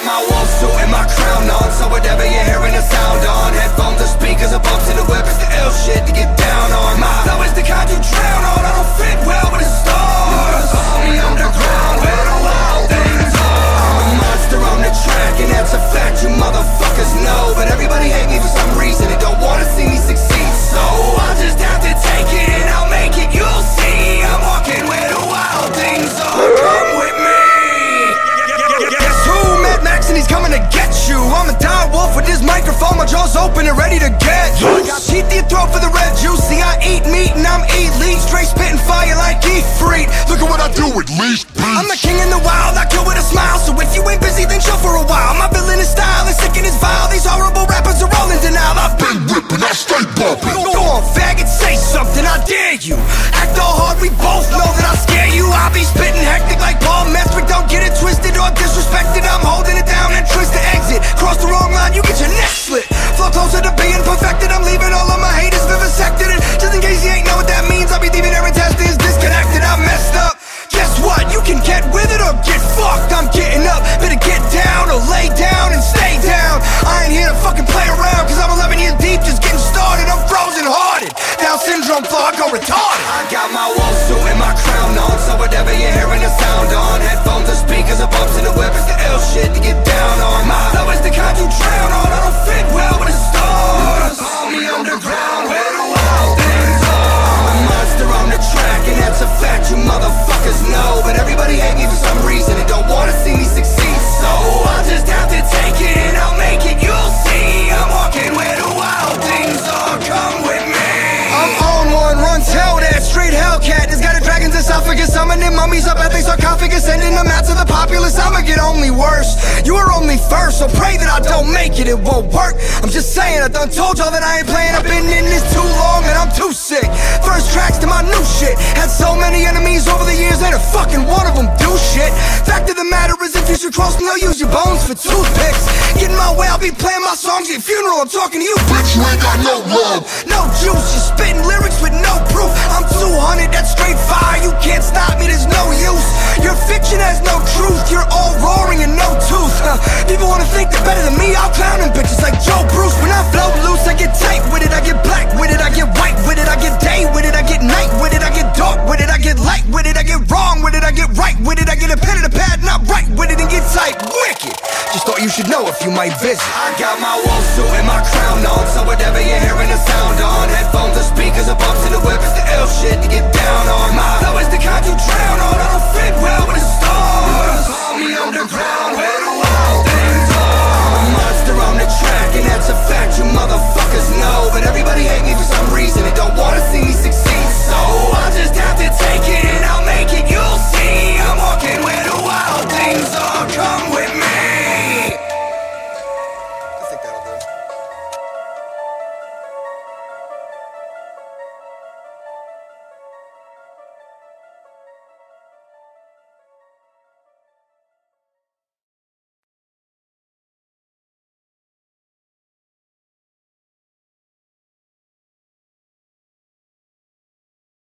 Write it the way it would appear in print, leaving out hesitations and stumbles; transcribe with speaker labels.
Speaker 1: my wolf suit and my crown on, so whatever you're hearing a sound on, headphones or speakers or bumps in the whip, it's the ill shit to get down on. My flow is the kind you drown on, I don't fit well with the stars. Call me underground where the wild things are. I'm a monster on the track and that's a fact you motherfuckers know, but everybody hate me for some reason and don't wanna see me succeed, so I'll just have to take it and I'll make it, you'll see. I'm walking where the wild things are, come with me. Guess who? Mad Max and he's coming to get you. I'm a dire wolf with this microphone, my jaw's open and ready to get you. I got teeth in your throat for the red juice. See, I eat meat and I'm elite, straight spitting fire like Efreet. Look at what I do with least beats. I'm the king in the wild, I kill with a smile, so if you ain't busy then chill for a while. My villain is style is sick and is vile. These horrible rappers are all in denial. I've been ripping, I stay bumping. Go on, faggot, say something, I dare you. Act all hard, we both know that I scare you. I'll be spitting hectic like Paul Metric. Don't get it twisted or disrespected. I'm holding it down and twist the exit. Cross the wrong line, you get your neck slit. Flow closer to being perfected. I'm leaving all of my haters vivisected. And just in case you ain't know what that means, I'll be leaving their intestines disconnected. I messed up. Guess what? You can get with it or get fucked. I'm getting up, better get down or lay down and stay down. I ain't here to fucking play around, cause I'm 11 years deep, just getting started. I'm frozen hearted, Down syndrome flow, I go retarded. I got my wolf suit and my crown on, so whatever you're hearing a sound on, headphones or speakers or bumps in the whip, it's the ill shit to get down on. My flow is the kind you drown on, I don't fit well with the stars. Call me underground where the wild things are. I'm a monster on the track and that's a fact you motherfuckers know, but everybody hate me for some reason and don't wanna see me succeed, so I'll just have to take it and I'll make it, you'll see. I'm walking where the wild things are, come with me. I'm on one, run, tell that straight Hellcat. This got a dragon's esophagus, summoning mummies up at the sarcophagus, sending them out to the populace. I'ma get only worse, you are only first, so pray that I don't make it, it won't work. I'm just saying, I done told y'all that I ain't playing. I've been in this too long and I'm too sick. First tracks to my new shit, had so many enemies over the years, ain't a fucking one of them do shit. Fact of the matter is, if you should cross me, I'll use your bones for toothpicks. Get in my way, I'll be playing my songs at your funeral. I'm talking to you, bitch, you ain't got no love, no juice, you're spitting lyrics with no proof. I'm 200, that's straight fire, you can't stop me, there's no use. Your fiction has no truth, you're all roaring and no tooth. People wanna think they're better than me, I'll clown them bitches like Joe Bruce. When I flow loose, I get tight with it, I get black with it, I get white with it, I get day with it, I get night with it, I get dark with it, I get light with it, I get wrong with it, I get right with it, I get a pen and a pad and I write with it and get tight wicked. Just thought you should know if you might visit. I got my wolf suit and my crown on, so whatever you're hearing a sound on, headphones or speakers or bumps in the whip, it's the ill shit to get down on. My flow is the kind you drown on, I don't fit well with the stars. Call me on